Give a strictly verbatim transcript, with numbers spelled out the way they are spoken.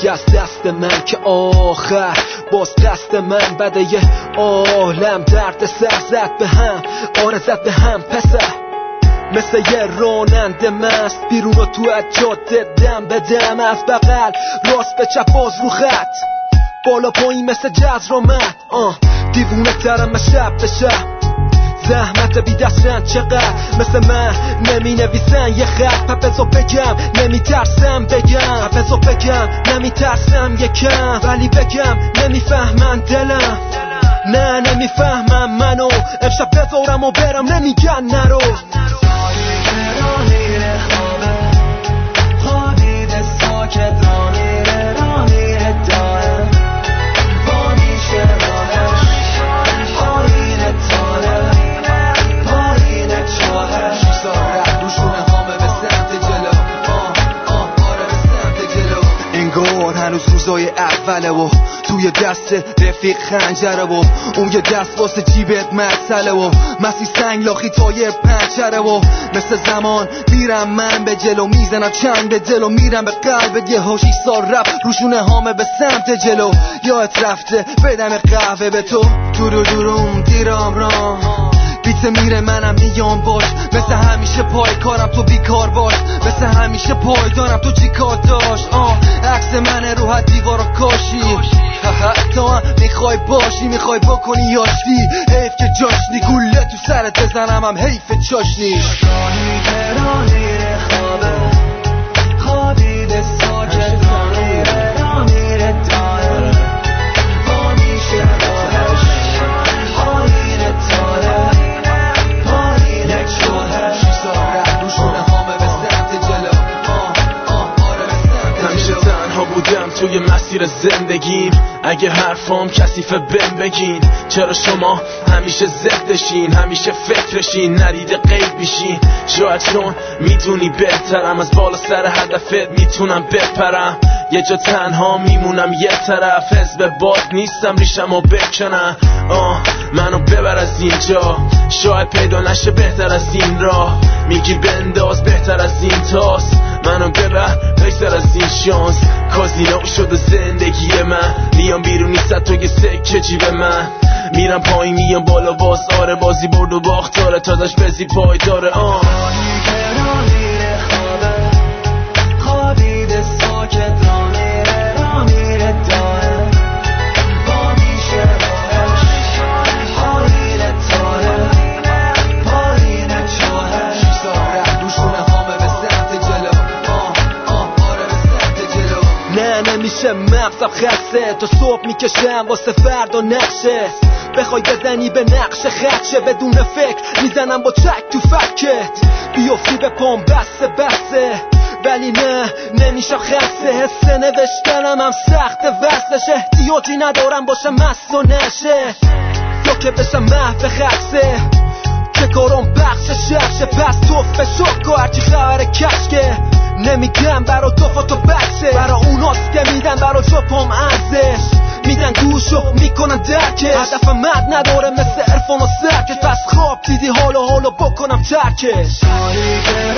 دیگه از دست من که آخر باز دست من بده یه عالم درد سر زد به هم، آره زد به هم پسر. مثل یه راننده مست بیرون رو تو از جاده دم به دم، از بغل راست به چپ باز رو خط، بالا پایین مثل جزرامت. آه دیوونه ترم شب به شب، زحمت بی دسترن چقدر مثل من نمی نویسن یه خط. پپزو بگم نمی ترسم بگم، پپزو بگم نمی ترسم یکم، ولی بگم نمی فهمن دلم، نه نمی فهمم منو. امشب بذارم و برم نمیگن نرو. هنوز روزای اوله و توی دست رفیق خنجره و اون یه دست واسه جیبت مسئله و مسی سنگ لاخی تایر پنچره و مثل زمان میرم من به جلو، میزنم چنگ به دل و میرم به قلبت. یه هاشی سال رب روشونه هامه به سمت جلو، یاد رفته بدم قهوه به تو. دورو دوروم دیرام رام بیت میره منم میام باش، مثل همیشه پای کارم تو بیکار باش، مثل همیشه پای دارم تو چی کار داشت. آه عکس منه رو حد دیوارا کاشی، تو هم میخوای باشی میخوای بکنی یاشتی، حیف که جاشنی گوله تو سرت بزنم هم حیف چاشنی. راهی که را میره خوابه خوابیده ساکت را میره را میره داره با میشه راهش آینه تاره پایینه چوهه شیزاره روشونه هامه به سمت جلو. آه آه آره به سمت همیشه تنها بودم توی مسیر زندگیم، اگه حرفام کثیفه بهم بگین. چرا شما همیشه ضدشین، همیشه فکرشین، ندیده غیب میشین. شاید چون میدونی بهترم، از بالا سر هدفت میتونم بپرم. یه جا تنها میمونم یه طرف، حزب باد نیستم ریشمو بکنم. آه منو ببر از اینجا، شاید پیدا نشه بهتر از این راه. میگی بنداز بهتر از این تاس، منو ببر بهتر از این شانس. کازینو شده زندگی من، میام بیرون نیست تو یه سکه جیب من. میرم پایین میام بالا باز، آره بازی برد و باخت داره تا داشت بزی پای داره. آه راهی که را میره خوابه خوابیده ساکت را میره را میره داره با میشه راهش آینه تاره پایینه چوهه شیزاره روشونه هامه به سمت جلو. آه آه آره به سمت جلو. نه نمیشه مغزم خسته، تا صبح میکشم واسه فردا نقشه. بخوای بزنی به نقش خدشه بدون فکر میزنم با چک تو فکت، بیافتی به پام بسته بسته. ولی نه نمیشم خسته، حس نوشتنم هم سخت وصلش. احتیاجی ندارم باشم مست و نشه، یا که بشم محو خسته که کارم بخش شخشه. پس توف به شک و هرچی خبر کشکه، نمیگم برا توفا و بکسه، برا اوناست که میدن برا جپام ارزش، میدن گوشو میکنن درکش. هدفم مد نداره مثل عرفان و سرکش، پس خواب دیدی حالا حالا بکنم ترکش. راهی که